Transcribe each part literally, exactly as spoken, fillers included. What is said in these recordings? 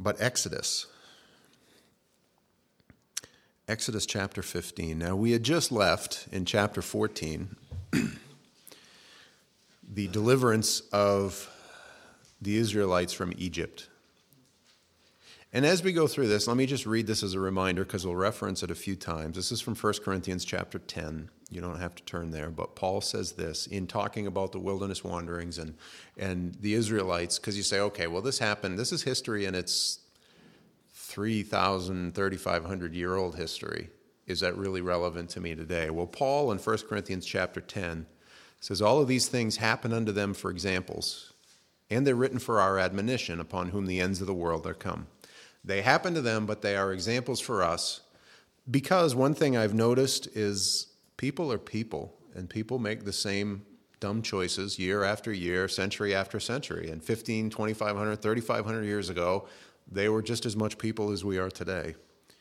but Exodus. Exodus chapter fifteen. Now, we had just left in chapter fourteen the deliverance of the Israelites from Egypt. And as we go through this, let me just read this as a reminder because we'll reference it a few times. This is from First Corinthians chapter ten. You don't have to turn there, but Paul says this in talking about the wilderness wanderings and, and the Israelites, because you say, okay, well, this happened. This is history, and it's three thousand, thirty-five hundred year old history. Is that really relevant to me today? Well, Paul in First Corinthians chapter ten says, all of these things happen unto them for examples, and they're written for our admonition, upon whom the ends of the world are come. They happen to them, but they are examples for us, because one thing I've noticed is people are people, and people make the same dumb choices year after year, century after century. And fifteen, twenty-five hundred, thirty-five hundred years ago, they were just as much people as we are today.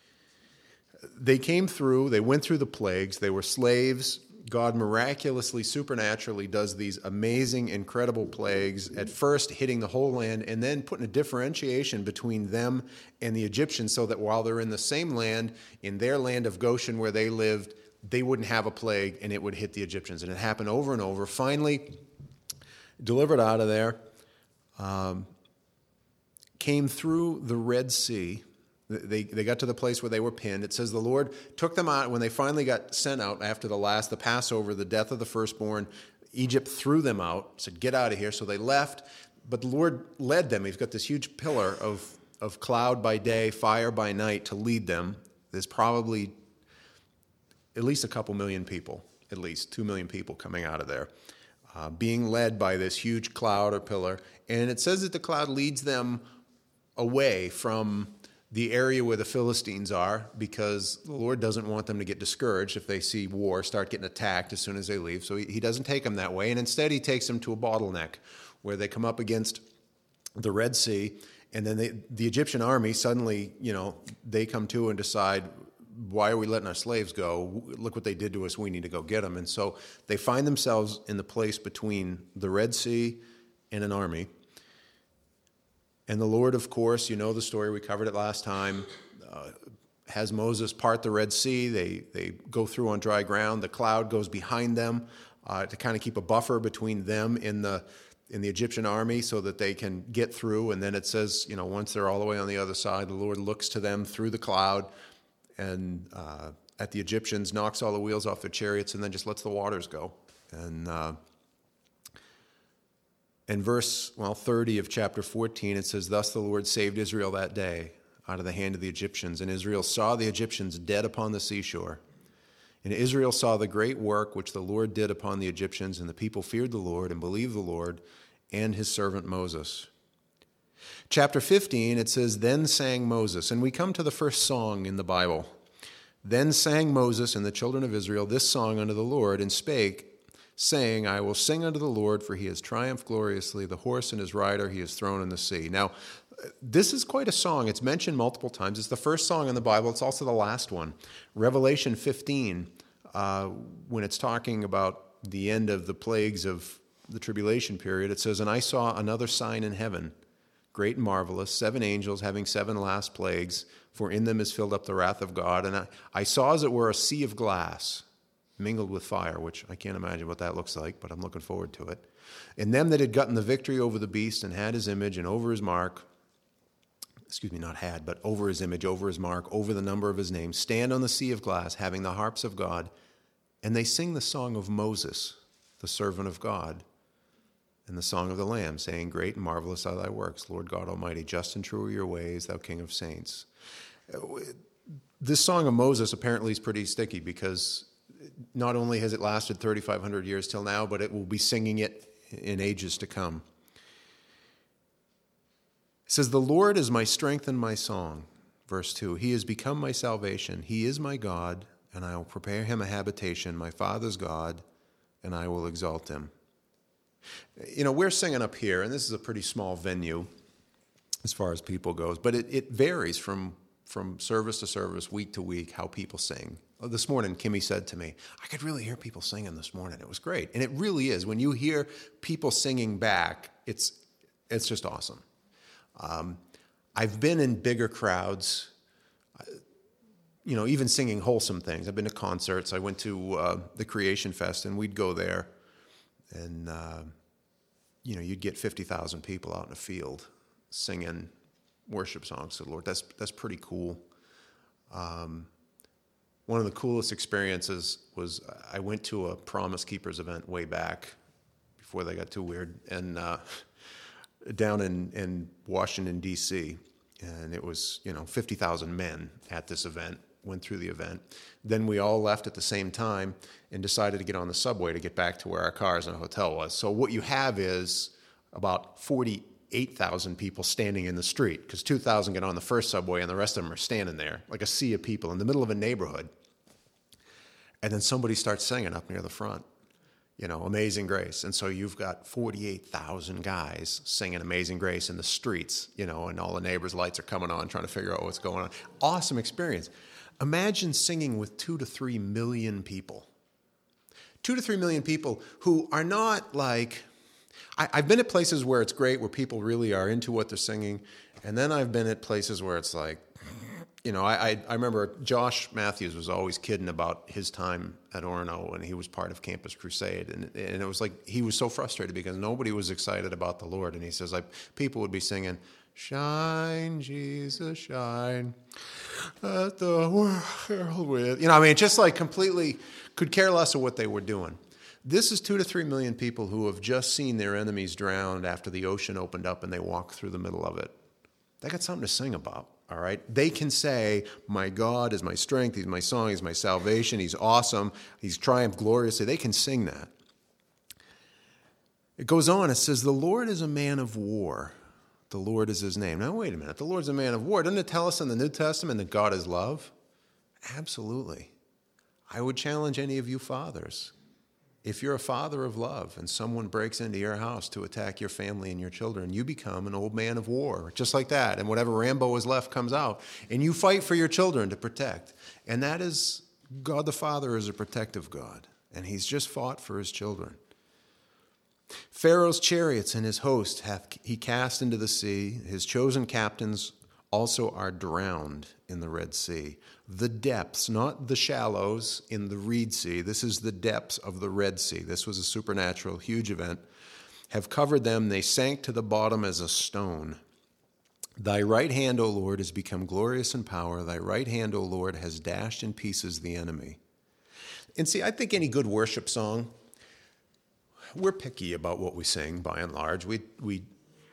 They came through, they went through the plagues, they were slaves. God miraculously, supernaturally does these amazing, incredible plagues, at first hitting the whole land and then putting a differentiation between them and the Egyptians so that while they're in the same land, in their land of Goshen where they lived, they wouldn't have a plague and it would hit the Egyptians. And it happened over and over. Finally, delivered out of there, um, came through the Red Sea. They they got to the place where they were pinned. It says the Lord took them out when they finally got sent out after the last, the Passover, the death of the firstborn. Egypt threw them out, said, get out of here. So they left, but the Lord led them. He's got this huge pillar of, of cloud by day, fire by night to lead them. There's probably at least a couple million people, at least two million people coming out of there, uh, being led by this huge cloud or pillar. And it says that the cloud leads them away from the area where the Philistines are, because the Lord doesn't want them to get discouraged if they see war, start getting attacked as soon as they leave. So he, he doesn't take them that way. And instead he takes them to a bottleneck where they come up against the Red Sea. And then they, the Egyptian army suddenly, you know, they come to and decide, why are we letting our slaves go? Look what they did to us. We need to go get them. And so they find themselves in the place between the Red Sea and an army. And the Lord, of course, you know the story, we covered it last time, uh, has Moses part the Red Sea. They they go through on dry ground. The cloud goes behind them uh, to kind of keep a buffer between them and the in the Egyptian army so that they can get through. And then it says, you know, once they're all the way on the other side, the Lord looks to them through the cloud and uh, at the Egyptians, knocks all the wheels off their chariots, and then just lets the waters go. And uh, in verse, well, thirty of chapter fourteen, it says, thus the Lord saved Israel that day out of the hand of the Egyptians. And Israel saw the Egyptians dead upon the seashore. And Israel saw the great work which the Lord did upon the Egyptians, and the people feared the Lord and believed the Lord and his servant Moses. Chapter fifteen, it says, then sang Moses. And we come to the first song in the Bible. Then sang Moses and the children of Israel this song unto the Lord, and spake, saying, I will sing unto the Lord, for he has triumphed gloriously. The horse and his rider he has thrown in the sea. Now, this is quite a song. It's mentioned multiple times. It's the first song in the Bible. It's also the last one. Revelation fifteen, uh, when it's talking about the end of the plagues of the tribulation period, it says, and I saw another sign in heaven, great and marvelous, seven angels having seven last plagues, for in them is filled up the wrath of God. And I, I saw as it were a sea of glass, mingled with fire, which I can't imagine what that looks like, but I'm looking forward to it. And them that had gotten the victory over the beast and had his image and over his mark, excuse me, not had, but over his image, over his mark, over the number of his name, stand on the sea of glass, having the harps of God, and they sing the song of Moses, the servant of God, and the song of the Lamb, saying, great and marvelous are thy works, Lord God Almighty, just and true are your ways, thou King of saints. This song of Moses apparently is pretty sticky, because not only has it lasted thirty-five hundred years till now, but it will be singing it in ages to come. It says, the Lord is my strength and my song. Verse two, he has become my salvation. He is my God, and I will prepare him a habitation, my father's God, and I will exalt him. You know, we're singing up here, and this is a pretty small venue as far as people goes, but it, it varies from, from service to service, week to week, how people sing. This morning, Kimmy said to me, I could really hear people singing this morning. It was great. And it really is. When you hear people singing back, it's it's just awesome. Um, I've been in bigger crowds, you know, even singing wholesome things. I've been to concerts. I went to uh, the Creation Fest, and we'd go there, and, uh, you know, you'd get fifty thousand people out in a field singing worship songs to the Lord. That's, that's pretty cool. Um, one of the coolest experiences was I went to a Promise Keepers event way back before they got too weird, and uh, down in, in Washington, D C, and it was, you know, fifty thousand men at this event, went through the event. Then we all left at the same time and decided to get on the subway to get back to where our cars and hotel was. So what you have is about forty-eight thousand people standing in the street, because two thousand get on the first subway and the rest of them are standing there, like a sea of people in the middle of a neighborhood. And then somebody starts singing up near the front, you know, Amazing Grace. And so you've got forty-eight thousand guys singing Amazing Grace in the streets, you know, and all the neighbors' lights are coming on, trying to figure out what's going on. Awesome experience. Imagine singing with two to three million people. Two to three million people who are not like, I, I've been at places where it's great, where people really are into what they're singing. And then I've been at places where it's like, you know, I, I, I remember Josh Matthews was always kidding about his time at Orono, and he was part of Campus Crusade. And, and it was like he was so frustrated because nobody was excited about the Lord. And he says, like, people would be singing, "Shine, Jesus, shine, let the world with." You know, I mean, just like completely could care less of what they were doing. This is two to three million people who have just seen their enemies drowned after the ocean opened up and they walked through the middle of it. They got something to sing about. All right. They can say, "My God is my strength. He's my song. He's my salvation. He's awesome. He's triumphed gloriously." They can sing that. It goes on. It says, "The Lord is a man of war. The Lord is his name." Now, wait a minute. The Lord's a man of war. Doesn't it tell us in the New Testament that God is love? Absolutely. I would challenge any of you fathers. If you're a father of love and someone breaks into your house to attack your family and your children, you become an old man of war, just like that. And whatever Rambo is left comes out. And you fight for your children to protect. And that is, God the Father is a protective God. And he's just fought for his children. "Pharaoh's chariots and his host hath he cast into the sea. His chosen captains also are drowned in the Red Sea." The depths, not the shallows in the Reed Sea. This is the depths of the Red Sea. This was a supernatural, huge event. "Have covered them. They sank to the bottom as a stone. Thy right hand, O Lord, has become glorious in power. Thy right hand, O Lord, has dashed in pieces the enemy." And see, I think any good worship song, we're picky about what we sing by and large. We, we,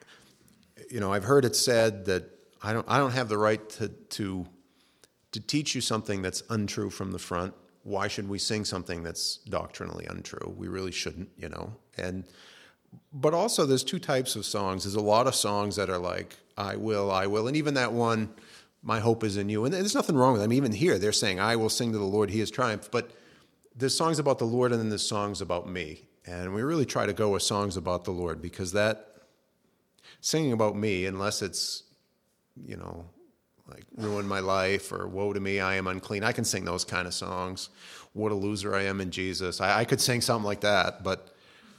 you know, I've heard it said that I don't, I don't have the right to, to, to teach you something that's untrue from the front. Why should we sing something that's doctrinally untrue? We really shouldn't, you know. And but also, there's two types of songs. There's a lot of songs that are like, "I will, I will," and even that one, "My hope is in you." And there's nothing wrong with them. Even here, they're saying, "I will sing to the Lord; He has triumphed." But there's songs about the Lord, and then there's songs about me. And we really try to go with songs about the Lord, because that singing about me, unless it's, you know, like "Ruin my life" or "Woe to me, I am unclean," I can sing those kind of songs. "What a loser I am in Jesus." I, I could sing something like that, but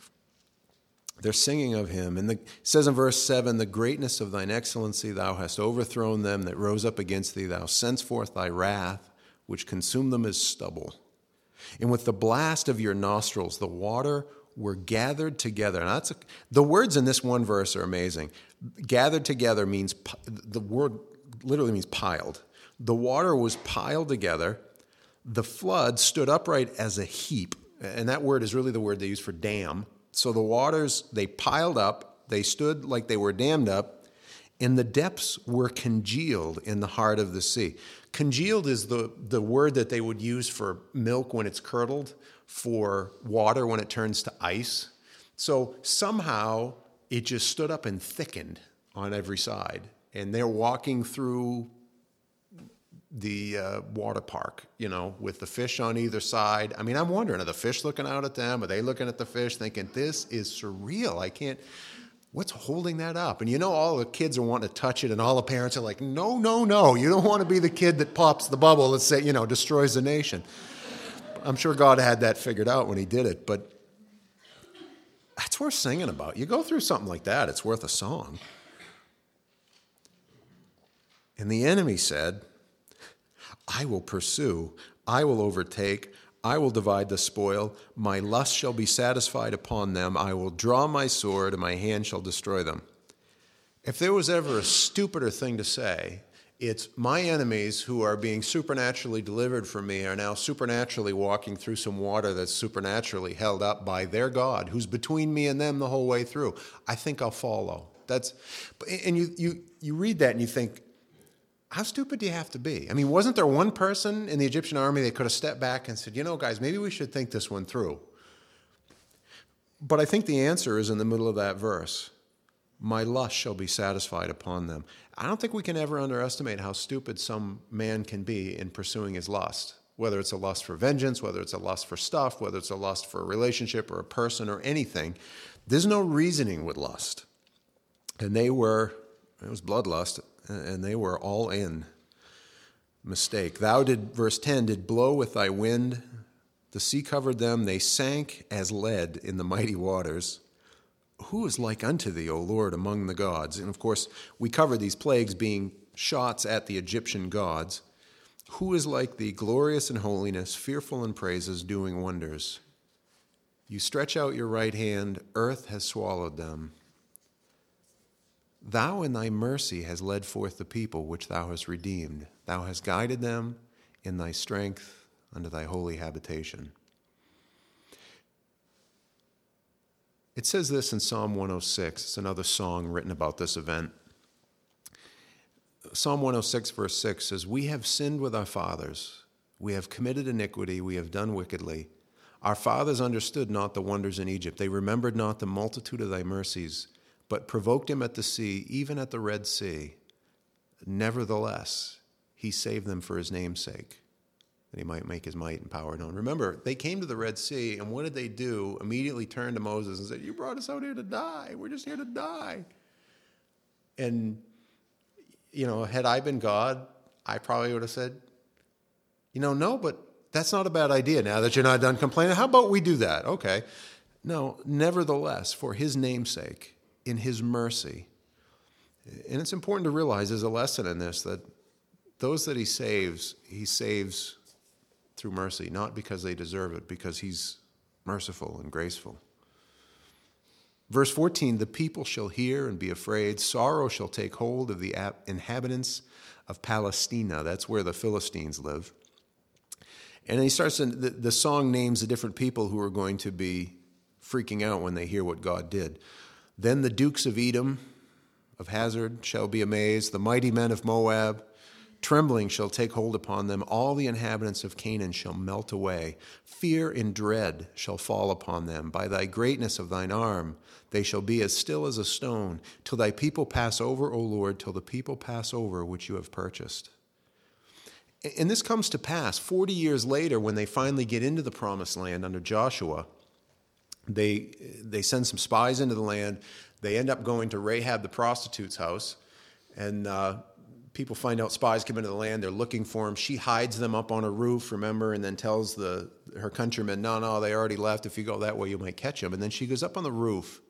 they're singing of him. And the, it says in verse seven, "The greatness of thine excellency, thou hast overthrown them that rose up against thee. Thou sentst forth thy wrath, which consumed them as stubble. And with the blast of your nostrils, the water were gathered together." Now that's a, the words in this one verse are amazing. Gathered together means, the word literally means piled. The water was piled together. The flood stood upright as a heap. And that word is really the word they use for dam. So the waters, they piled up. They stood like they were dammed up. And the depths were congealed in the heart of the sea. Congealed is the, the word that they would use for milk when it's curdled, for water when it turns to ice. So somehow it just stood up and thickened on every side. And they're walking through the uh, water park, you know, with the fish on either side. I mean, I'm wondering, are the fish looking out at them? Are they looking at the fish thinking, "This is surreal. I can't, what's holding that up?" And you know, all the kids are wanting to touch it, and all the parents are like, "No, no, no. You don't want to be the kid that pops the bubble and say, you know, destroys the nation." I'm sure God had that figured out when he did it, but that's worth singing about. You go through something like that, it's worth a song. And the enemy said, I will pursue, I will overtake, I will divide the spoil, my lust shall be satisfied upon them, I will draw my sword, and my hand shall destroy them. If there was ever a stupider thing to say, it's my enemies who are being supernaturally delivered from me are now supernaturally walking through some water that's supernaturally held up by their God, who's between me and them the whole way through. I think I'll follow. That's, and you, you, you read that and you think, how stupid do you have to be? I mean, wasn't there one person in the Egyptian army that could have stepped back and said, you know, guys, maybe we should think this one through? But I think the answer is in the middle of that verse. My lust shall be satisfied upon them. I don't think we can ever underestimate how stupid some man can be in pursuing his lust, whether it's a lust for vengeance, whether it's a lust for stuff, whether it's a lust for a relationship or a person or anything. There's no reasoning with lust. And they were, it was bloodlust, and they were all in. Mistake. Thou did, verse ten, did blow with thy wind. The sea covered them. They sank as lead in the mighty waters. Who is like unto thee, O Lord, among the gods? And of course, we cover these plagues being shots at the Egyptian gods. Who is like thee, glorious in holiness, fearful in praises, doing wonders? You stretch out your right hand, earth has swallowed them. Thou in thy mercy hast led forth the people which thou hast redeemed. Thou hast guided them in thy strength unto thy holy habitation. It says this in Psalm one oh six. It's another song written about this event. Psalm one oh six, verse six says, we have sinned with our fathers. We have committed iniquity. We have done wickedly. Our fathers understood not the wonders in Egypt. They remembered not the multitude of thy mercies, but provoked him at the sea, even at the Red Sea. Nevertheless, he saved them for his name's sake, that he might make his might and power known. Remember, they came to the Red Sea, and what did they do? Immediately turned to Moses and said, you brought us out here to die. We're just here to die. And, you know, had I been God, I probably would have said, you know, no, but that's not a bad idea now that you're not done complaining. How about we do that? Okay. No, nevertheless, for his name's sake, in his mercy. And it's important to realize there's a lesson in this, that those that he saves, he saves through mercy, not because they deserve it, because he's merciful and graceful. Verse fourteen, the people shall hear and be afraid. Sorrow shall take hold of the inhabitants of Palestina. That's where the Philistines live. And then he starts, to, the, the song names the different people who are going to be freaking out when they hear what God did. Then the dukes of Edom, of Hazard, shall be amazed. The mighty men of Moab, trembling shall take hold upon them. All the inhabitants of Canaan shall melt away. Fear and dread shall fall upon them. By thy greatness of thine arm, they shall be as still as a stone, till thy people pass over, O Lord, till the people pass over which you have purchased. And this comes to pass forty years later when they finally get into the promised land under Joshua. They, they send some spies into the land. They end up going to Rahab the prostitute's house, and uh, people find out spies come into the land. They're looking for them. She hides them up on a roof, remember, and then tells the her countrymen, no, no, they already left. If you go that way, you might catch them. And then she goes up on the roof,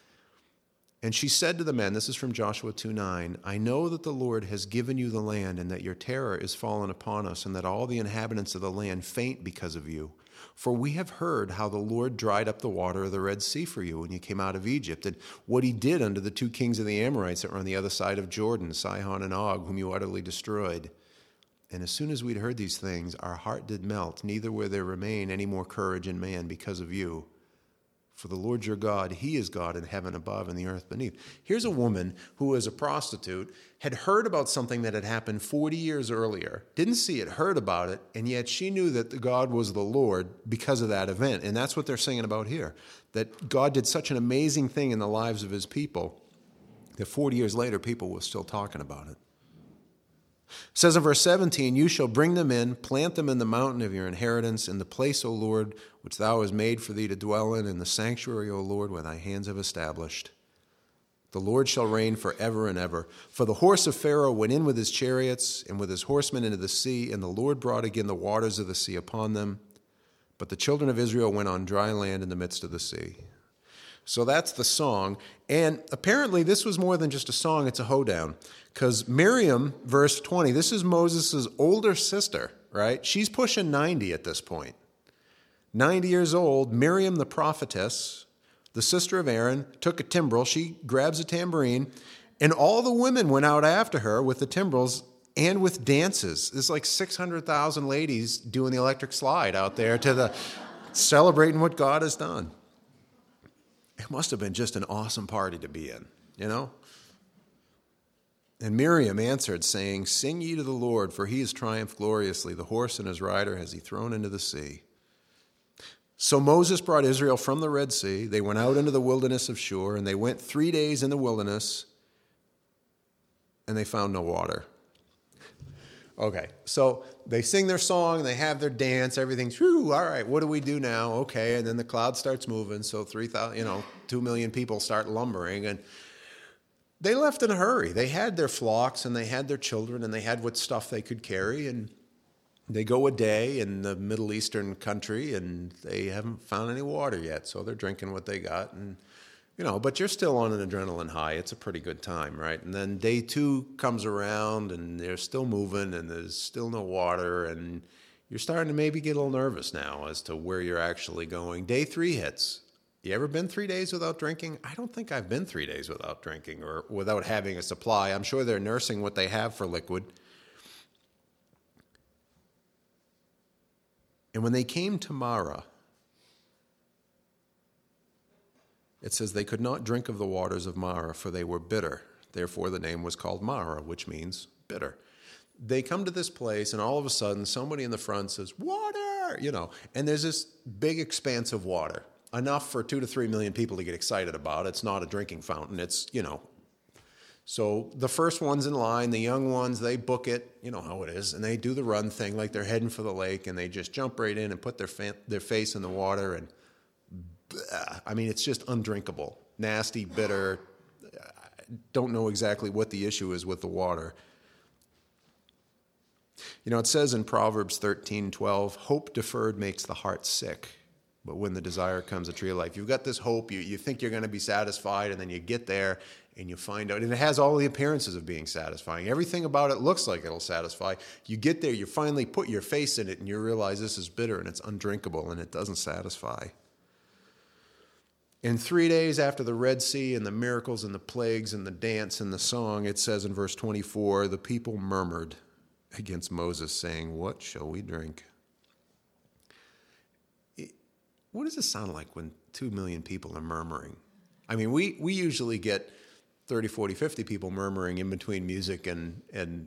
and she said to the men, this is from Joshua two nine, I know that the Lord has given you the land, and that your terror is fallen upon us, and that all the inhabitants of the land faint because of you. For we have heard how the Lord dried up the water of the Red Sea for you when you came out of Egypt, and what he did unto the two kings of the Amorites that were on the other side of Jordan, Sihon and Og, whom you utterly destroyed. And as soon as we'd heard these things, our heart did melt, neither will there remain any more courage in man because of you. For the Lord your God, he is God in heaven above and the earth beneath. Here's a woman who was a prostitute, had heard about something that had happened forty years earlier, didn't see it, heard about it, and yet she knew that God was the Lord because of that event. And that's what they're singing about here, that God did such an amazing thing in the lives of his people that forty years later people were still talking about it. It says in verse seventeen, you shall bring them in, plant them in the mountain of your inheritance, in the place, O Lord, which thou hast made for thee to dwell in, in the sanctuary, O Lord, where thy hands have established. The Lord shall reign forever and ever. For the horse of Pharaoh went in with his chariots and with his horsemen into the sea, and the Lord brought again the waters of the sea upon them. But the children of Israel went on dry land in the midst of the sea. So that's the song. And apparently this was more than just a song, it's a hoedown. Because Miriam, verse twenty, this is Moses' older sister, right? She's pushing ninety at this point. ninety years old, Miriam the prophetess, the sister of Aaron, took a timbrel. She grabs a tambourine, and all the women went out after her with the timbrels and with dances. There's like six hundred thousand ladies doing the electric slide out there to the celebrating what God has done. It must have been just an awesome party to be in, you know? And Miriam answered, saying, "Sing ye to the Lord, for he has triumphed gloriously. The horse and his rider has he thrown into the sea." So Moses brought Israel from the Red Sea. They went out into the wilderness of Shur, and they went three days in the wilderness, and they found no water. Okay, so they sing their song, they have their dance, everything's, whew, all right, what do we do now? Okay, and then the cloud starts moving, so three thousand, you know, two million people start lumbering, and they left in a hurry. They had their flocks, and they had their children, and they had what stuff they could carry, and they go a day in the Middle Eastern country, and they haven't found any water yet, so they're drinking what they got, and you know, but you're still on an adrenaline high. It's a pretty good time, right? And then day two comes around, and they're still moving, and there's still no water, and you're starting to maybe get a little nervous now as to where you're actually going. Day three hits. You ever been three days without drinking? I don't think I've been three days without drinking or without having a supply. I'm sure they're nursing what they have for liquid. And when they came to Marah, it says they could not drink of the waters of Marah, for they were bitter. Therefore the name was called Marah, which means bitter. They come to this place, and all of a sudden somebody in the front says, "Water!" You know, and there's this big expanse of water, enough for two to three million people to get excited about. It's not a drinking fountain. It's, you know. So the first ones in line, the young ones, they book it, you know how it is, and they do the run thing like they're heading for the lake, and they just jump right in and put their fa- their face in the water, and bleh, I mean, it's just undrinkable, nasty, bitter. I don't know exactly what the issue is with the water. You know, it says in Proverbs thirteen twelve, hope deferred makes the heart sick, but when the desire comes, a tree of life. You've got this hope, you, you think you're going to be satisfied, and then you get there, and you find out, and it has all the appearances of being satisfying. Everything about it looks like it'll satisfy. You get there, you finally put your face in it, and you realize this is bitter, and it's undrinkable, and it doesn't satisfy. And three days after the Red Sea and the miracles and the plagues and the dance and the song, it says in verse twenty-four, the people murmured against Moses, saying, "What shall we drink?" It, what does it sound like when two million people are murmuring? I mean, we, we usually get thirty, forty, fifty people murmuring in between music and and,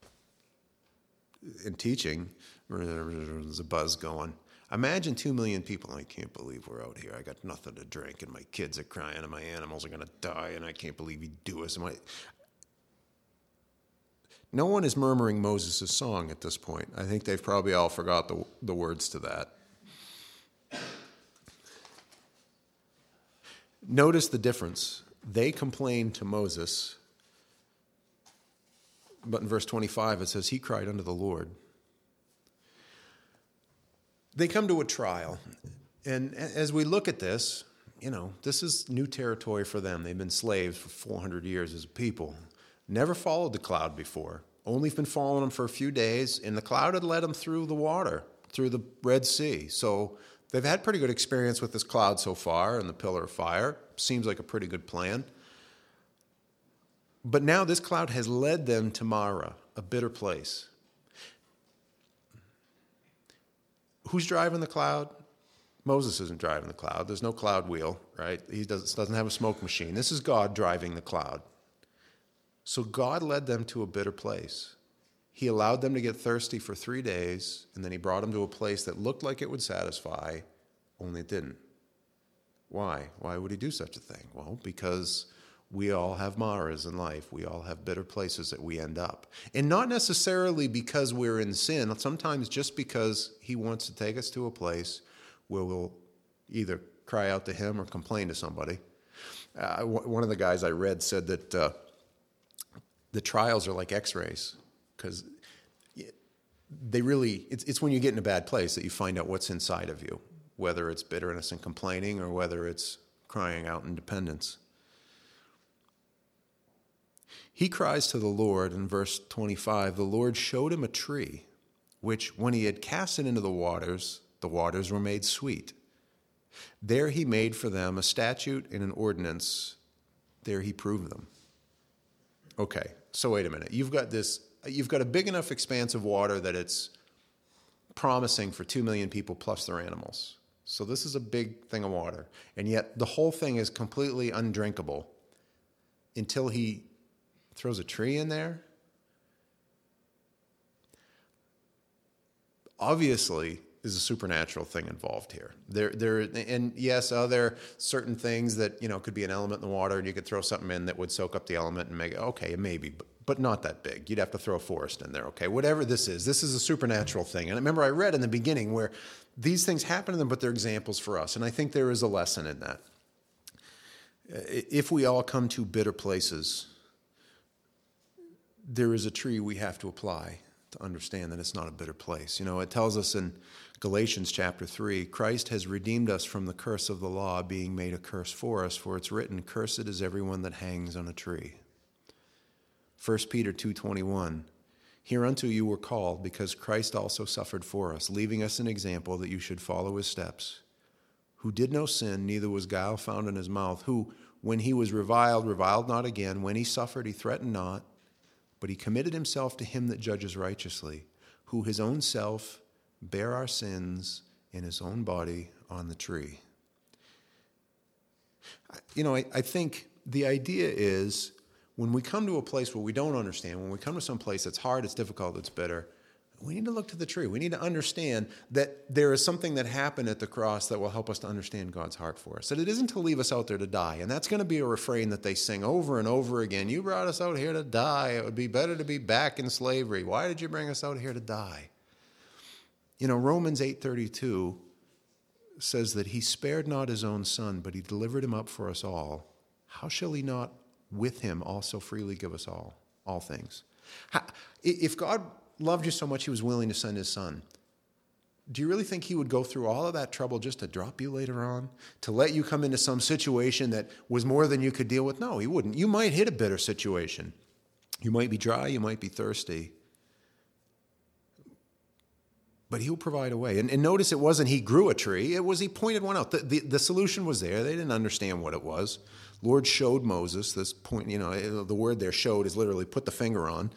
and teaching. There's a buzz going. Imagine two million people. I can't believe we're out here. I got nothing to drink, and my kids are crying, and my animals are going to die, and I can't believe you do us. My... No one is murmuring Moses' song at this point. I think they've probably all forgot the, the words to that. Notice the difference. They complained to Moses, but in verse twenty-five it says, he cried unto the Lord. They come to a trial, and as we look at this, you know, this is new territory for them. They've been slaves for four hundred years as a people. Never followed the cloud before. Only been following them for a few days, and the cloud had led them through the water, through the Red Sea. So they've had pretty good experience with this cloud so far and the pillar of fire. Seems like a pretty good plan. But now this cloud has led them to Marah, a bitter place. Who's driving the cloud? Moses isn't driving the cloud. There's no cloud wheel, right? He doesn't, doesn't have a smoke machine. This is God driving the cloud. So God led them to a bitter place. He allowed them to get thirsty for three days, and then he brought them to a place that looked like it would satisfy, only it didn't. Why? Why would he do such a thing? Well, because we all have Marahs in life. We all have bitter places that we end up. And not necessarily because we're in sin, sometimes just because he wants to take us to a place where we'll either cry out to him or complain to somebody. Uh, one of the guys I read said that uh, the trials are like x-rays, because they really, it's, it's when you get in a bad place that you find out what's inside of you, whether it's bitterness and complaining or whether it's crying out in dependence. He cries to the Lord in verse twenty-five, the Lord showed him a tree, which when he had cast it into the waters, the waters were made sweet. There he made for them a statute and an ordinance. There he proved them. Okay, so wait a minute. You've got this, you've got a big enough expanse of water that it's promising for two million people plus their animals. So this is a big thing of water. And yet the whole thing is completely undrinkable until he throws a tree in there. Obviously, there's a supernatural thing involved here. There, there, and yes, are there certain things that, you know, could be an element in the water, and you could throw something in that would soak up the element and make it, okay, maybe, but, but not that big. You'd have to throw a forest in there, okay? Whatever this is, this is a supernatural thing. And I remember I read in the beginning where these things happen to them, but they're examples for us. And I think there is a lesson in that. If we all come to bitter places, there is a tree we have to apply to understand that it's not a bitter place. You know, it tells us in Galatians chapter three, Christ has redeemed us from the curse of the law, being made a curse for us, for it's written, cursed is everyone that hangs on a tree. First Peter two twenty-one, hereunto you were called, because Christ also suffered for us, leaving us an example that you should follow his steps, who did no sin, neither was guile found in his mouth, who, when he was reviled, reviled not again, when he suffered, he threatened not, but he committed himself to him that judges righteously, who his own self bare our sins in his own body on the tree. You know, I, I think the idea is when we come to a place where we don't understand, when we come to some place that's hard, it's difficult, it's bitter, we need to look to the tree. We need to understand that there is something that happened at the cross that will help us to understand God's heart for us. That it isn't to leave us out there to die. And that's going to be a refrain that they sing over and over again. You brought us out here to die. It would be better to be back in slavery. Why did you bring us out here to die? You know, Romans eight thirty-two says that he spared not his own son, but he delivered him up for us all. How shall he not with him also freely give us all, all things? How, if God loved you so much he was willing to send his son, do you really think he would go through all of that trouble just to drop you later on? To let you come into some situation that was more than you could deal with? No, he wouldn't. You might hit a bitter situation. You might be dry, you might be thirsty. But he'll provide a way. And, and notice it wasn't he grew a tree, it was he pointed one out. The, the, the solution was there. They didn't understand what it was. Lord showed Moses this point, you know, the word there showed is literally put the finger on.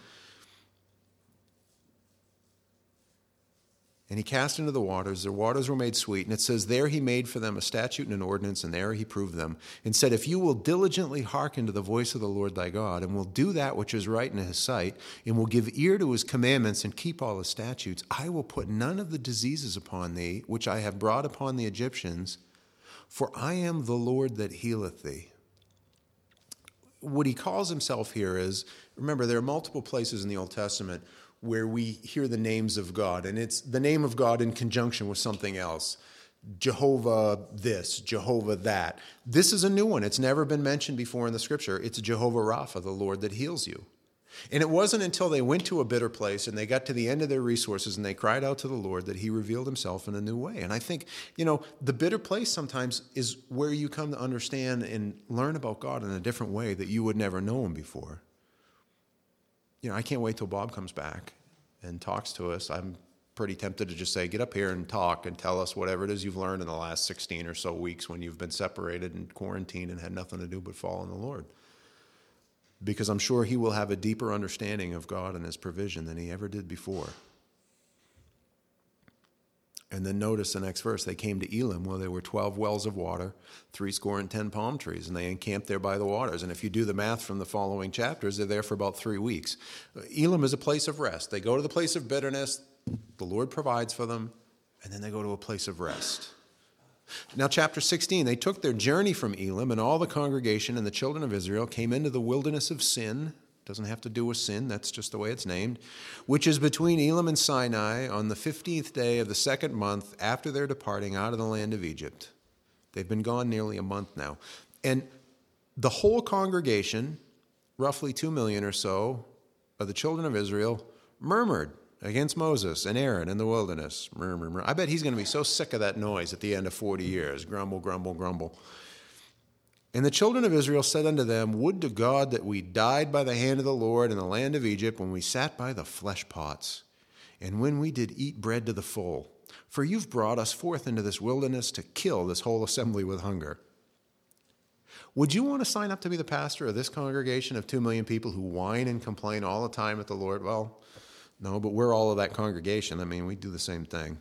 And he cast into the waters, their waters were made sweet. And it says, there he made for them a statute and an ordinance, and there he proved them. And said, if you will diligently hearken to the voice of the Lord thy God, and will do that which is right in his sight, and will give ear to his commandments, and keep all his statutes, I will put none of the diseases upon thee, which I have brought upon the Egyptians, for I am the Lord that healeth thee. What he calls himself here is, remember, there are multiple places in the Old Testament where we hear the names of God, and it's the name of God in conjunction with something else. Jehovah this, Jehovah that. This is a new one. It's never been mentioned before in the scripture. It's Jehovah Rapha, the Lord that heals you. And it wasn't until they went to a bitter place and they got to the end of their resources and they cried out to the Lord that he revealed himself in a new way. And I think, you know, the bitter place sometimes is where you come to understand and learn about God in a different way that you would never know him before. You know, I can't wait till Bob comes back and talks to us. I'm pretty tempted to just say, get up here and talk and tell us whatever it is you've learned in the last sixteen or so weeks when you've been separated and quarantined and had nothing to do but fall in the Lord. Because I'm sure he will have a deeper understanding of God and his provision than he ever did before. And then notice the next verse. They came to Elim, where there were twelve wells of water, three score and ten palm trees, and they encamped there by the waters. And if you do the math from the following chapters, they're there for about three weeks. Elim is a place of rest. They go to the place of bitterness. The Lord provides for them, and then they go to a place of rest. Now, chapter sixteen, they took their journey from Elim, and all the congregation and the children of Israel came into the wilderness of Sin. Doesn't have to do with sin, that's just the way it's named, which is between Elim and Sinai on the fifteenth day of the second month after their departing out of the land of Egypt. They've been gone nearly a month now. And the whole congregation, roughly two million or so, of the children of Israel, murmured against Moses and Aaron in the wilderness. Murmur, murmur. I bet he's going to be so sick of that noise at the end of forty years. Grumble, grumble, grumble. And the children of Israel said unto them, Would to God that we died by the hand of the Lord in the land of Egypt, when we sat by the flesh pots, and when we did eat bread to the full. For you've brought us forth into this wilderness to kill this whole assembly with hunger. Would you want to sign up to be the pastor of this congregation of two million people who whine and complain all the time at the Lord? Well, no, but we're all of that congregation. I mean, we do the same thing.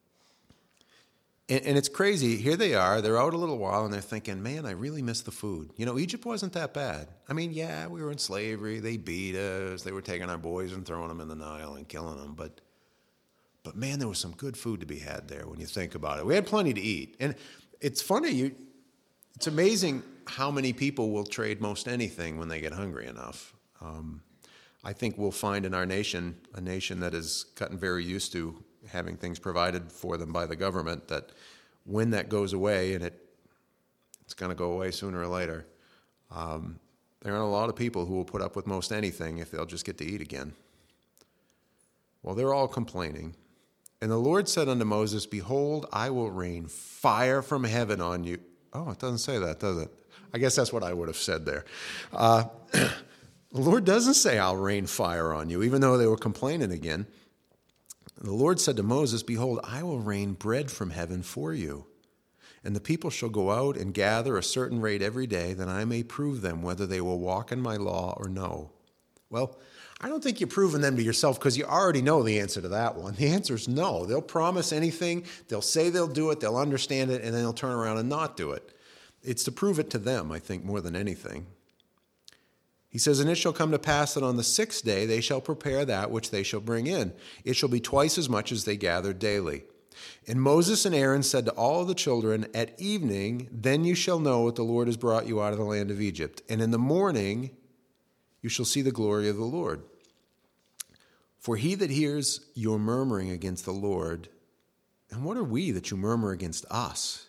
And, and it's crazy. Here they are. They're out a little while, and they're thinking, man, I really miss the food. You know, Egypt wasn't that bad. I mean, yeah, we were in slavery. They beat us. They were taking our boys and throwing them in the Nile and killing them. But, but man, there was some good food to be had there when you think about it. We had plenty to eat. And it's funny. You, it's amazing how many people will trade most anything when they get hungry enough. Um, I think we'll find in our nation, a nation that has gotten very used to having things provided for them by the government, that when that goes away, and it it's going to go away sooner or later, um, there are a lot of people who will put up with most anything if they'll just get to eat again. Well, they're all complaining. And the Lord said unto Moses, Behold, I will rain fire from heaven on you. Oh, it doesn't say that, does it? I guess that's what I would have said there. Uh, the Lord doesn't say, I'll rain fire on you, even though they were complaining again. The Lord said to Moses, Behold, I will rain bread from heaven for you, and the people shall go out and gather a certain rate every day, that I may prove them whether they will walk in my law or no. Well, I don't think you're proving them to yourself, because you already know the answer to that one. The answer is no. They'll promise anything, they'll say they'll do it, they'll understand it, and then they'll turn around and not do it. It's to prove it to them, I think, more than anything. He says, And it shall come to pass that on the sixth day they shall prepare that which they shall bring in. It shall be twice as much as they gathered daily. And Moses and Aaron said to all the children, At evening, then you shall know that the Lord has brought you out of the land of Egypt. And in the morning you shall see the glory of the Lord. For he that hears your murmuring against the Lord, and what are we that you murmur against us?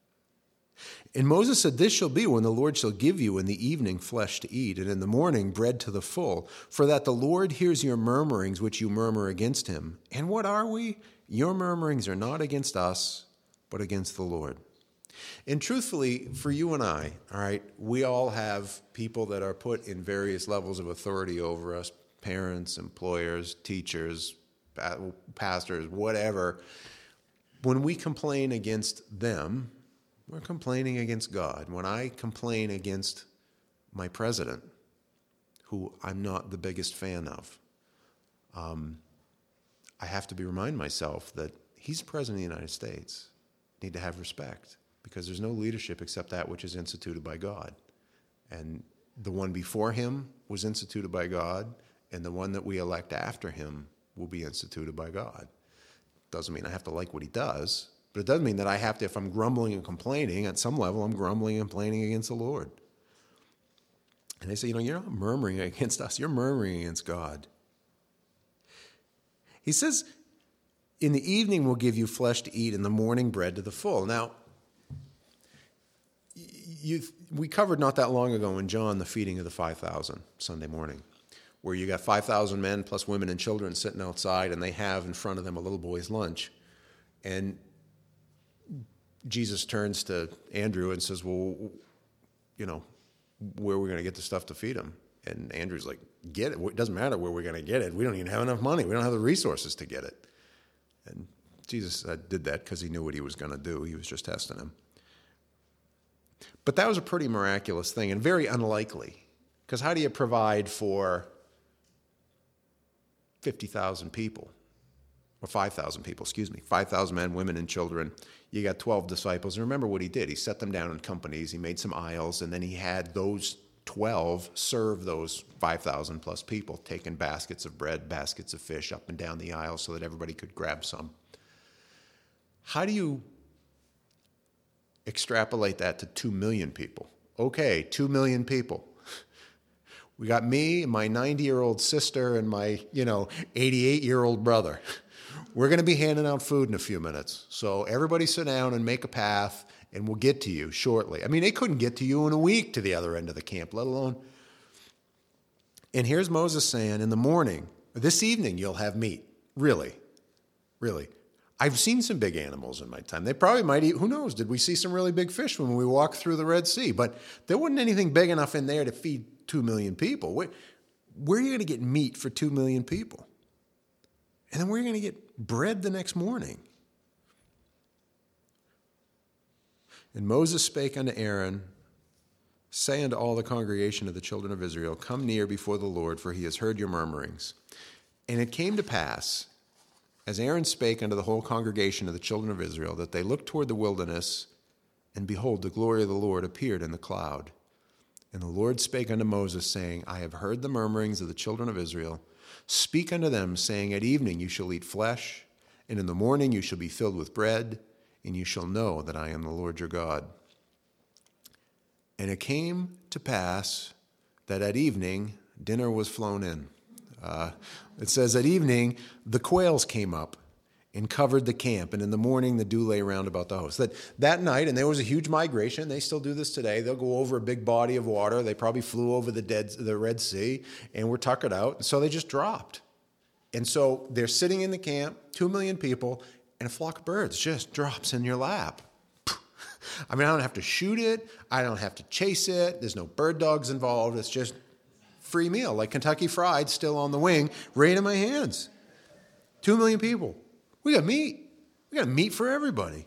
And Moses said, This shall be when the Lord shall give you in the evening flesh to eat, and in the morning bread to the full, for that the Lord hears your murmurings which you murmur against him. And what are we? Your murmurings are not against us, but against the Lord. And truthfully, for you and I, all right, we all have people that are put in various levels of authority over us, parents, employers, teachers, pastors, whatever. When we complain against them, we're complaining against God. When I complain against my president, who I'm not the biggest fan of, um, I have to be remind myself that he's president of the United States. I need to have respect, because there's no leadership except that which is instituted by God. And the one before him was instituted by God, and the one that we elect after him will be instituted by God. Doesn't mean I have to like what he does, but it doesn't mean that I have to, if I'm grumbling and complaining, at some level I'm grumbling and complaining against the Lord. And they say, you know, you're not murmuring against us, you're murmuring against God. He says, in the evening we'll give you flesh to eat, in the morning bread to the full. Now, you, we covered not that long ago in John the feeding of the five thousand Sunday morning, where you got five thousand men plus women and children sitting outside, and they have in front of them a little boy's lunch. And Jesus turns to Andrew and says, well, you know, where are we going to get the stuff to feed them? And Andrew's like, get it. It doesn't matter where we're going to get it. We don't even have enough money. We don't have the resources to get it. And Jesus uh, did that because he knew what he was going to do. He was just testing him. But that was a pretty miraculous thing and very unlikely, because how do you provide for fifty thousand people? Or five thousand people, excuse me, five thousand men, women, and children. You got twelve disciples. And remember what he did. He set them down in companies. He made some aisles, and then he had those twelve serve those five thousand plus people, taking baskets of bread, baskets of fish up and down the aisle so that everybody could grab some. How do you extrapolate that to two million people? Okay, two million people. We got me, my ninety-year-old sister, and my, you know, eighty-eight-year-old brother. We're going to be handing out food in a few minutes. So everybody sit down and make a path, and we'll get to you shortly. I mean, they couldn't get to you in a week to the other end of the camp, let alone. And here's Moses saying, in the morning, this evening, you'll have meat. Really, really. I've seen some big animals in my time. They probably might eat, who knows, did we see some really big fish when we walked through the Red Sea? But there wasn't anything big enough in there to feed two million people. Where, where are you going to get meat for two million people? And then where are you going to get bread the next morning? And Moses spake unto Aaron, say unto all the congregation of the children of Israel, come near before the Lord, for he has heard your murmurings. And it came to pass, as Aaron spake unto the whole congregation of the children of Israel, that they looked toward the wilderness, and behold, the glory of the Lord appeared in the cloud. And the Lord spake unto Moses, saying, I have heard the murmurings of the children of Israel. Speak unto them, saying, at evening you shall eat flesh, and in the morning you shall be filled with bread, and you shall know that I am the Lord your God. And it came to pass that at evening dinner was flown in. Uh, it says at evening the quails came up and covered the camp, and in the morning the dew lay round about the house. That that night, and there was a huge migration. They still do this today. They'll go over a big body of water. They probably flew over the dead the Red Sea and were tuckered out. And so they just dropped. And so they're sitting in the camp, two million people, and a flock of birds just drops in your lap. I mean, I don't have to shoot it. I don't have to chase it. There's no bird dogs involved. It's just free meal, like Kentucky Fried, still on the wing, right in my hands. Two million people. We got meat. We got meat for everybody.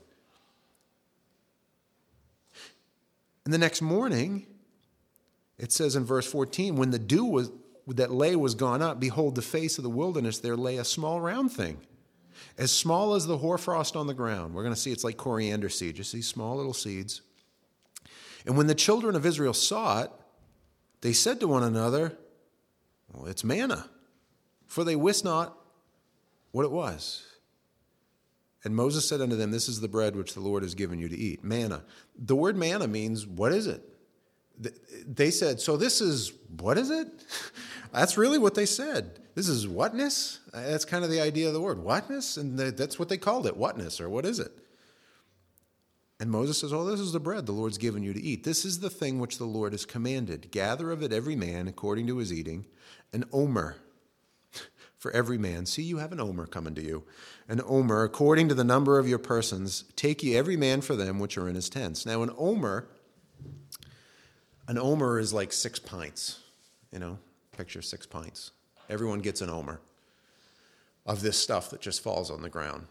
And the next morning, it says in verse fourteen, when the dew was that lay was gone up, behold, the face of the wilderness, there lay a small round thing, as small as the hoarfrost on the ground. We're going to see it's like coriander seed, just these small little seeds. And when the children of Israel saw it, they said to one another, well, it's manna, for they wist not what it was. And Moses said unto them, this is the bread which the Lord has given you to eat. Manna. The word manna means, what is it? They said, so this is, what is it? That's really what they said. This is whatness? That's kind of the idea of the word, whatness? And that's what they called it, whatness, or what is it? And Moses says, oh, this is the bread the Lord's given you to eat. This is the thing which the Lord has commanded. Gather of it every man according to his eating, an omer for every man. See, you have an omer coming to you. An omer, according to the number of your persons, take ye every man for them which are in his tents. Now, an omer, an omer is like six pints, you know, picture six pints. Everyone gets an omer of this stuff that just falls on the ground.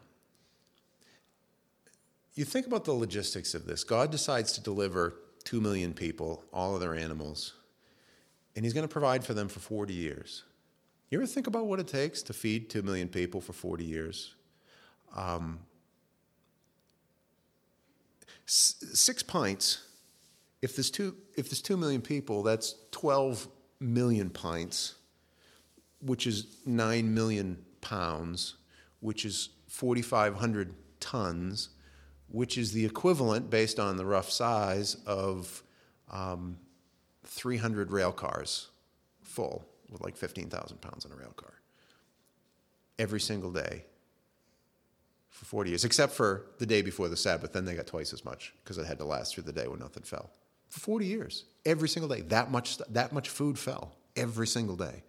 You think about the logistics of this. God decides to deliver two million people, all of their animals, and he's going to provide for them for forty years. You ever think about what it takes to feed two million people for forty years? Um, s- six pints, if there's two, if there's two million people, that's twelve million pints, which is nine million pounds, which is forty-five hundred tons, which is the equivalent, based on the rough size, of um, three hundred rail cars full, with like fifteen thousand pounds on a rail car. Every single day for forty years, except for the day before the Sabbath. Then they got twice as much because it had to last through the day when nothing fell. For forty years, every single day, that much, that much food fell every single day.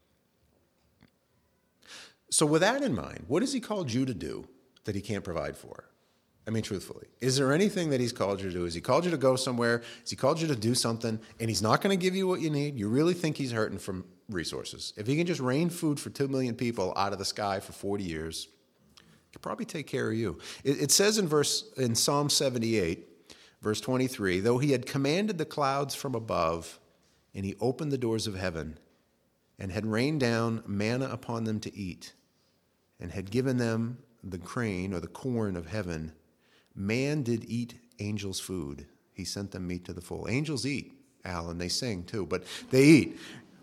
So with that in mind, what has he called you to do that he can't provide for? I mean, truthfully, is there anything that he's called you to do? Has he called you to go somewhere? Has he called you to do something, and he's not going to give you what you need? You really think he's hurting from resources? If he can just rain food for two million people out of the sky for forty years, he could probably take care of you. It, it says in verse in Psalm seventy-eight, verse twenty-three, though he had commanded the clouds from above, and he opened the doors of heaven, and had rained down manna upon them to eat, and had given them the grain or the corn of heaven, man did eat angels' food. He sent them meat to the full. Angels eat, Al, and they sing too, but they eat.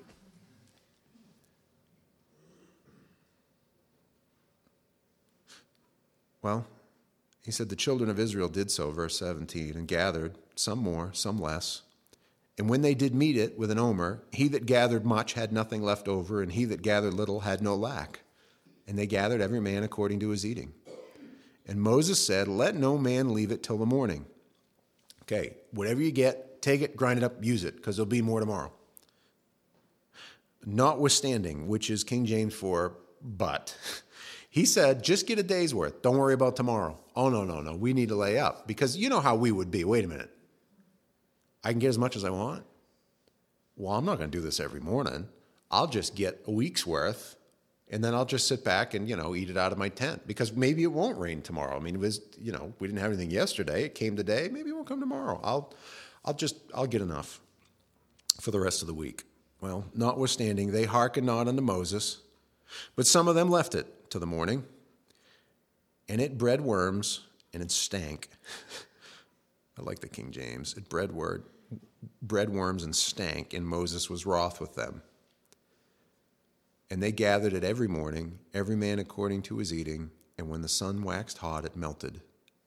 Well, he said the children of Israel did so, verse seventeen, and gathered, some more, some less. And when they did meet it with an omer, he that gathered much had nothing left over, and he that gathered little had no lack. And they gathered every man according to his eating. And Moses said, let no man leave it till the morning. Okay, whatever you get, take it, grind it up, use it, because there'll be more tomorrow. Notwithstanding, which is King James for but, He said, just get a day's worth. Don't worry about tomorrow. Oh, no, no, no. We need to lay up. Because you know how we would be. Wait a minute. I can get as much as I want? Well, I'm not going to do this every morning. I'll just get a week's worth, and then I'll just sit back and, you know, eat it out of my tent. Because maybe it won't rain tomorrow. I mean, it was, you know, we didn't have anything yesterday. It came today. Maybe it won't come tomorrow. I'll, I'll just, I'll get enough for the rest of the week. Well, notwithstanding, they hearkened not unto Moses, but some of them left it to the morning, and it bred worms, and it stank. I like the King James. It bred word, bred worms and stank, and Moses was wroth with them. And they gathered it every morning, every man according to his eating, and when the sun waxed hot, it melted.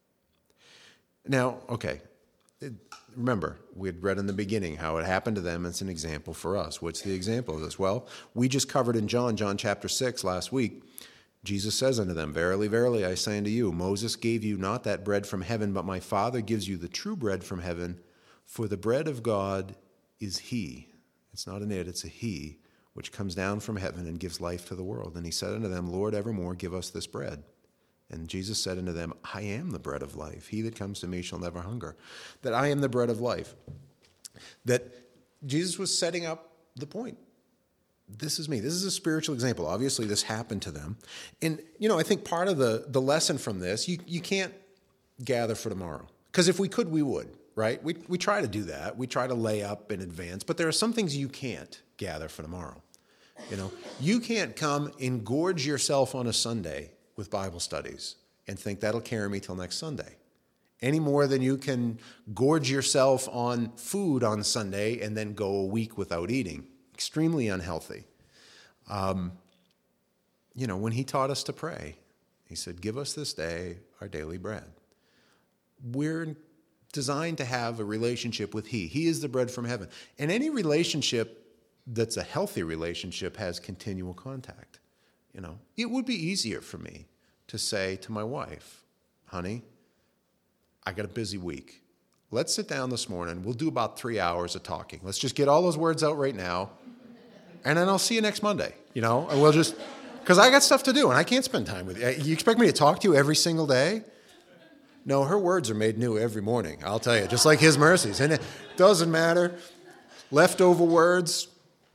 Now, okay, it, remember, we had read in the beginning how it happened to them. It's an example for us. What's the example of this? Well, we just covered in John, John chapter six last week. Jesus says unto them, Verily, verily, I say unto you, Moses gave you not that bread from heaven, but my Father gives you the true bread from heaven. For the bread of God is he. It's not an it, it's a he, which comes down from heaven and gives life to the world. And he said unto them, Lord, evermore give us this bread. And Jesus said unto them, I am the bread of life. He that comes to me shall never hunger. That I am the bread of life. That Jesus was setting up the point. This is me. This is a spiritual example. Obviously, this happened to them. And, you know, I think part of the, the lesson from this, you, you can't gather for tomorrow. Because if we could, we would, right? We, we try to do that. We try to lay up in advance. But there are some things you can't gather for tomorrow. You know, you can't come and gorge yourself on a Sunday with Bible studies and think that'll carry me till next Sunday. Any more than you can gorge yourself on food on Sunday and then go a week without eating. Extremely unhealthy. Um, you know, when he taught us to pray, he said, give us this day our daily bread. We're designed to have a relationship with he. He is the bread from heaven. And any relationship that's a healthy relationship has continual contact. You know, it would be easier for me to say to my wife, honey, I got a busy week. Let's sit down this morning. We'll do about three hours of talking. Let's just get all those words out right now. And then I'll see you next Monday, you know, and we'll just, because I got stuff to do and I can't spend time with you. You expect me to talk to you every single day? No, her words are made new every morning, I'll tell you, just like his mercies. And it doesn't matter. Leftover words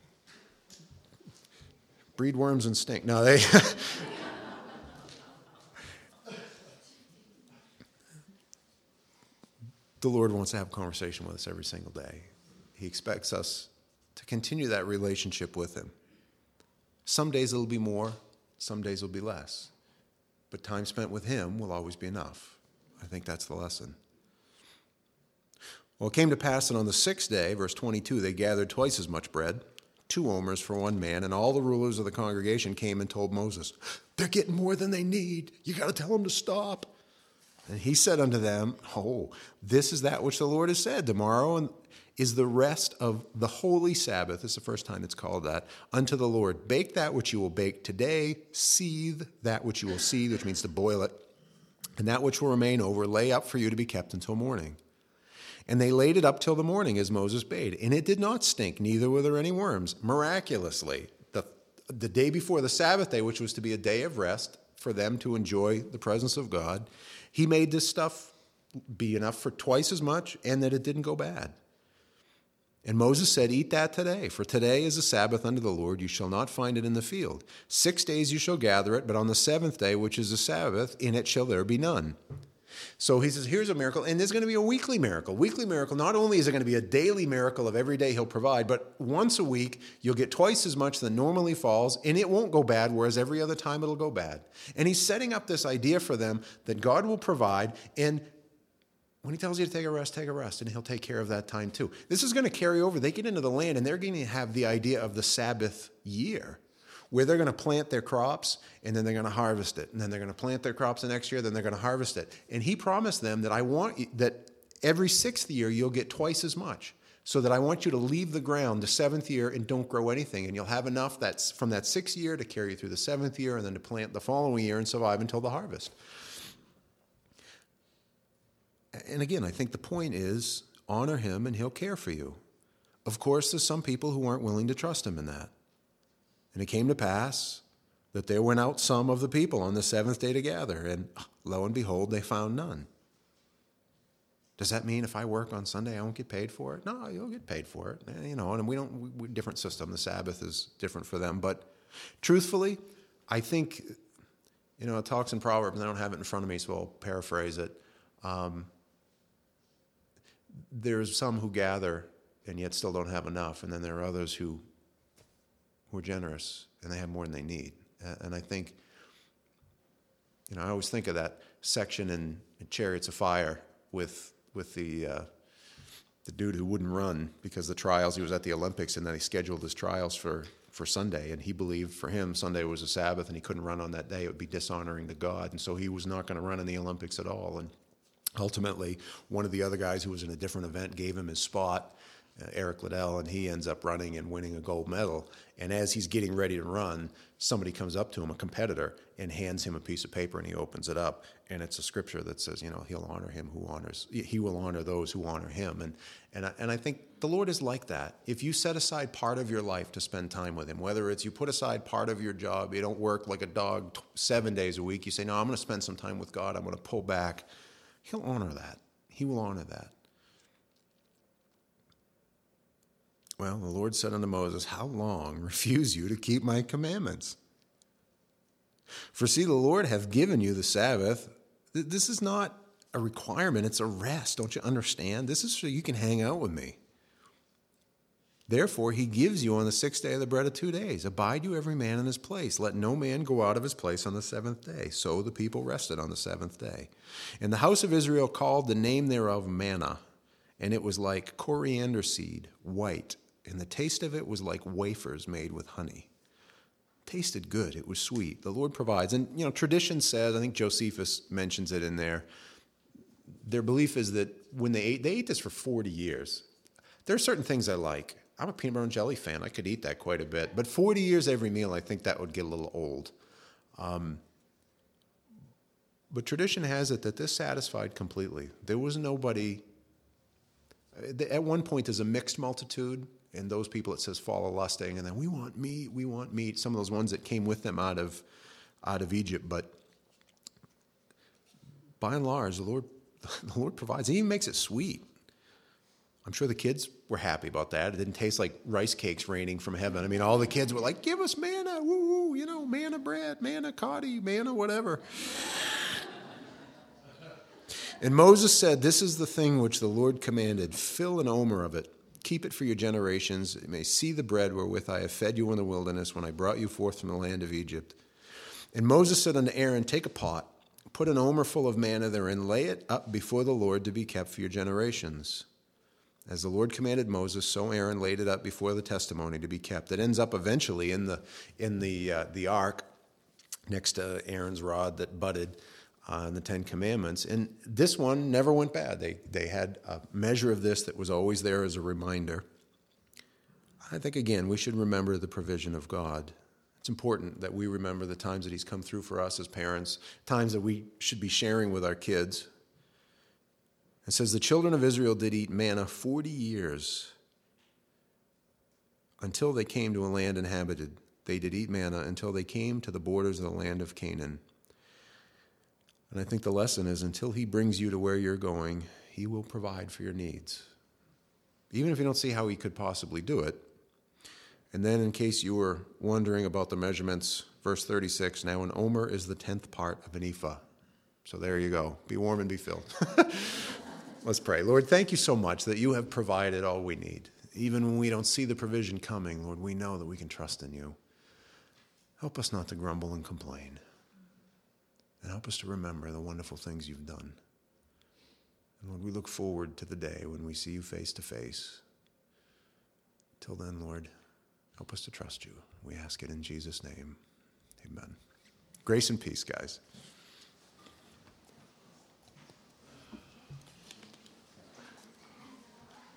breed worms and stink. No, they... The Lord wants to have a conversation with us every single day. He expects us to continue that relationship with him. Some days it'll be more, some days it'll be less. But time spent with him will always be enough. I think that's the lesson. Well, it came to pass that on the sixth day, verse twenty-two, they gathered twice as much bread, two omers for one man, and all the rulers of the congregation came and told Moses, they're getting more than they need. You got to tell them to stop. And he said unto them, oh, this is that which the Lord has said. Tomorrow is the rest of the holy Sabbath. This is the first time it's called that. Unto the Lord. Bake that which you will bake today. Seethe that which you will seethe, which means to boil it. And that which will remain over, lay up for you to be kept until morning. And they laid it up till the morning, as Moses bade. And it did not stink, neither were there any worms. Miraculously, the, the day before the Sabbath day, which was to be a day of rest for them to enjoy the presence of God, he made this stuff be enough for twice as much, and that it didn't go bad. And Moses said, eat that today, for today is a Sabbath unto the Lord. You shall not find it in the field. Six days you shall gather it, but on the seventh day, which is a Sabbath, in it shall there be none. So he says, here's a miracle, and there's going to be a weekly miracle. Weekly miracle, not only is it going to be a daily miracle of every day he'll provide, but once a week, you'll get twice as much than normally falls, and it won't go bad, whereas every other time it'll go bad. And he's setting up this idea for them that God will provide, and when he tells you to take a rest, take a rest, and he'll take care of that time too. This is going to carry over. They get into the land, and they're going to have the idea of the Sabbath year, where they're going to plant their crops, and then they're going to harvest it. And then they're going to plant their crops the next year, then they're going to harvest it. And he promised them that I want you, that every sixth year you'll get twice as much, so that I want you to leave the ground the seventh year and don't grow anything. And you'll have enough that's from that sixth year to carry you through the seventh year, and then to plant the following year and survive until the harvest. And again, I think the point is honor him and he'll care for you. Of course, there's some people who aren't willing to trust him in that. And it came to pass, that there went out some of the people on the seventh day to gather, and lo and behold, they found none. Does that mean if I work on Sunday, I won't get paid for it? No, you'll get paid for it. You know, and we don't, we, we, different system. The Sabbath is different for them. But truthfully, I think, you know, it talks in Proverbs, and I don't have it in front of me, so I'll paraphrase it. Um, there's some who gather and yet still don't have enough, and then there are others who, who are generous, and they have more than they need. And I think, you know, I always think of that section in, in Chariots of Fire with with the uh, the dude who wouldn't run because the trials, he was at the Olympics, and then he scheduled his trials for, for Sunday, and he believed for him Sunday was a Sabbath, and he couldn't run on that day. It would be dishonoring to God, and so he was not going to run in the Olympics at all. And ultimately, one of the other guys who was in a different event gave him his spot, uh, Eric Liddell, and he ends up running and winning a gold medal. And as he's getting ready to run, somebody comes up to him, a competitor, and hands him a piece of paper, and he opens it up, and it's a scripture that says, you know, he'll honor him who honors, he will honor those who honor him. And and I, and I think the Lord is like that. If you set aside part of your life to spend time with him, whether it's you put aside part of your job, you don't work like a dog seven days a week, you say, no, I'm going to spend some time with God, I'm going to pull back, he'll honor that. He will honor that. Well, the Lord said unto Moses, how long refuse you to keep my commandments? For see, the Lord hath given you the Sabbath. This is not a requirement, it's a rest. Don't you understand? This is so you can hang out with me. Therefore, he gives you on the sixth day of the bread of two days. Abide you every man in his place. Let no man go out of his place on the seventh day. So the people rested on the seventh day. And the house of Israel called the name thereof manna, and it was like coriander seed, white, and the taste of it was like wafers made with honey. Tasted good. It was sweet. The Lord provides. And, you know, tradition says, I think Josephus mentions it in there, their belief is that when they ate, they ate this for forty years. There are certain things I like. I'm a peanut butter and jelly fan. I could eat that quite a bit. But forty years every meal, I think that would get a little old. Um, but tradition has it that this satisfied completely. There was nobody. At one point, there's a mixed multitude. And those people, it says, follow lusting, and then we want meat, we want meat. Some of those ones that came with them out of out of Egypt. But by and large, the Lord, the Lord provides. He even makes it sweet. I'm sure the kids were happy about that. It didn't taste like rice cakes raining from heaven. I mean, all the kids were like, give us manna, woo, woo, you know, manna bread, manna cotti, manna whatever. And Moses said, this is the thing which the Lord commanded, fill an omer of it. Keep it for your generations. You may see the bread wherewith I have fed you in the wilderness when I brought you forth from the land of Egypt. And Moses said unto Aaron, take a pot, put an omer full of manna therein, lay it up before the Lord to be kept for your generations. As the Lord commanded Moses, so Aaron laid it up before the testimony to be kept. It ends up eventually in the in the uh, the ark next to Aaron's rod that budded. Uh, in the Ten Commandments. And this one never went bad. They they had a measure of this that was always there as a reminder. I think, again, we should remember the provision of God. It's important that we remember the times that he's come through for us as parents, times that we should be sharing with our kids. It says, the children of Israel did eat manna forty years until they came to a land inhabited. They did eat manna until they came to the borders of the land of Canaan. And I think the lesson is until he brings you to where you're going, he will provide for your needs. Even if you don't see how he could possibly do it. And then in case you were wondering about the measurements, verse thirty-six, now an omer is the tenth part of an ephah. So there you go. Be warm and be filled. Let's pray. Lord, thank you so much that you have provided all we need. Even when we don't see the provision coming, Lord, we know that we can trust in you. Help us not to grumble and complain. And help us to remember the wonderful things you've done. And Lord, we look forward to the day when we see you face to face. Till then, Lord, help us to trust you. We ask it in Jesus' name. Amen. Grace and peace, guys.